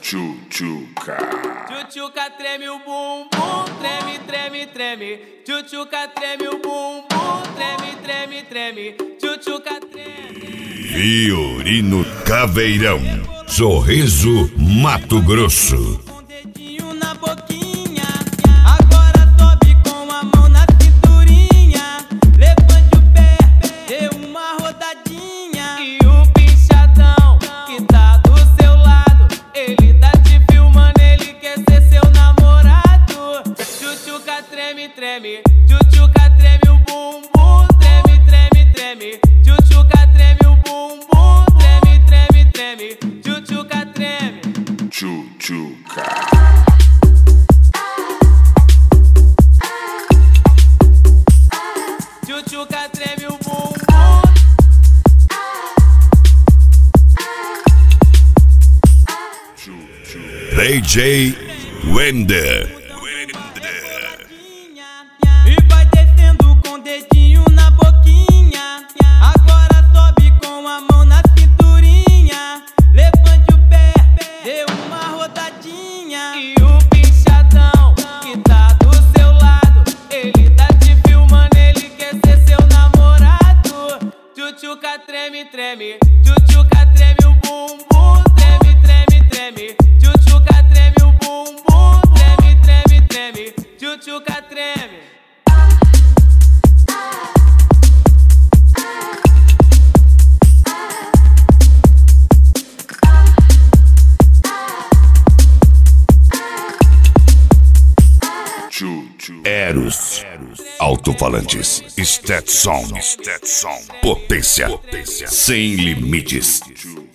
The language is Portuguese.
Tchutchuca. Tchutchuca treme o bumbum, treme, treme, treme. Tchutchuca treme o bumbum, treme, treme, treme. Tchutchuca treme. Fiorino Caveirão, Sorriso, Mato Grosso. Com o dedinho na boquinha, agora sobe com a mão na cinturinha. Levante o pé, dê uma rodadinha. E o pinchadão que tá do seu lado, ele tá te filmando, ele quer ser seu namorado. Tchutchuca treme, treme. Tchutchuca treme o bumbum, treme, treme, treme. Tchutchuca treme o bumbum, treme, treme, treme. Tchutchuca treme. Tchutchuca. Tchutchuca treme o bumbum. DJ Wender. E vai descendo com o dedinho na boquinha. Agora sobe com a mão na cinturinha. Levante o pé, dê uma rodadinha. E o pinchadão que tá do seu lado, ele tá te filmando, ele quer ser seu namorado. Tchutchuca treme, treme. Tchutchuca treme o bumbum, treme, treme, treme. Tchutchuca treme o bumbum, treme, treme, treme. Tchutchuca treme. Eros, alto-falantes, Stetson, potência sem limites.